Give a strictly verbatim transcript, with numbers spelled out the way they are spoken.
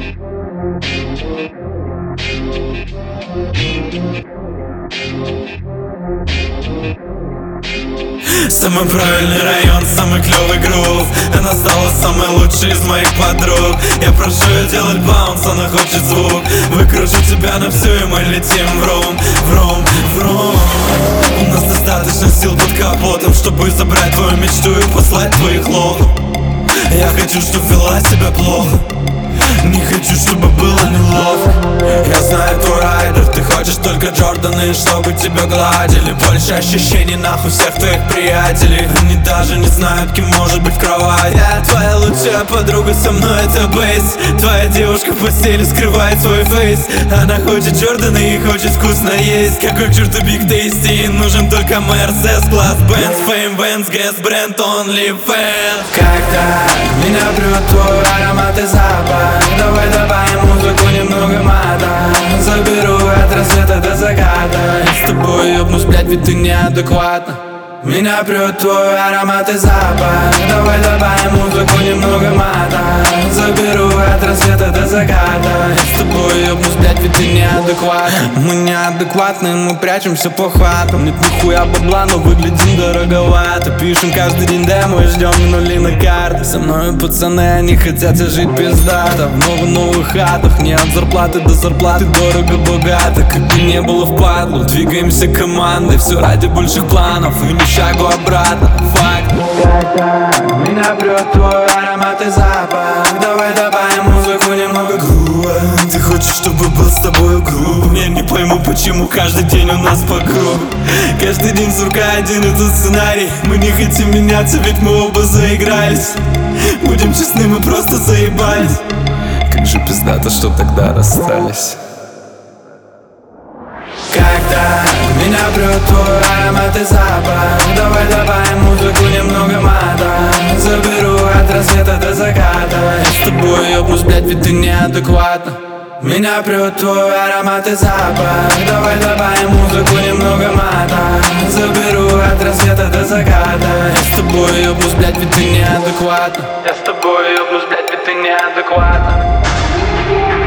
Самый правильный район, самый клевый грув. Она стала самой лучшей из моих подруг. Я прошу ее делать баунс, она хочет звук. Выкручу тебя на всю, и мы летим врум, врум, врум. У нас достаточно сил под капотом, чтобы забрать твою мечту и послать твоих лох. Я хочу, чтоб вела себя плохо, не хочу, чтобы было неловко. Я знаю твой райдер, ты хочешь только Джорданы, чтобы тебя гладили. Больше ощущений нахуй всех твоих приятелей. Они даже не знают, кем может быть в кровати. Я твоя лучшая подруга, со мной это бейс. Твоя девушка в постели скрывает свой фейс. Она хочет Джорданы и хочет вкусно есть. Какой черт и Big Tasty, нужен только Мерседес класс Бенц, Фейм, Венс, Гэс, бренд, OnlyFans. Когда меня прет твой аромат и запах, давай добавим музыку, немного мата. Заберу от рассвета до заката. С тобой ёбнусь, блядь, ведь ты неадекватна. Меня прет твой аромат и запах, давай добавим музыку, немного мата. Заберу от рассвета до заката. С тобой ёбнусь, блядь, ведь ты неадекватна. Мы неадекватны, мы прячемся по хатам. Нет нихуя бабла, но выглядим дороговато. Пишем каждый день демо и ждем нули на карты. Со мной пацаны, они хотят жить пиздато. В новых-новых хатах, не от зарплаты до зарплаты, дорого-богато. Как бы не было впадлу, двигаемся командой. Все ради больших планов и не шагу обратно, факт. Когда меня прет твой аромат и запах, давай добавим музыку, немного грува. Ты хочешь, чтобы был с тобой груб? Я не пойму, почему каждый день у нас по кругу. Каждый день, сука, один и тот сценарий. Мы не хотим меняться, ведь мы оба заигрались. Будем честны, мы просто заебались. Как же пиздато, что тогда расстались. Когда меня прет твой аромат и запах, давай добавим музыку, немного мата. Заберу от рассвета до заката. С тобой ёбнусь, блядь, ведь ты неадекватна. Меня прет твой аромат и запах, давай добавим музыку, немного мата. Заберу от рассвета до заката. С тобой ёбнусь, блядь, ведь ты неадекватна. Я с тобой ёбнусь, блядь, ведь ты неадекватна.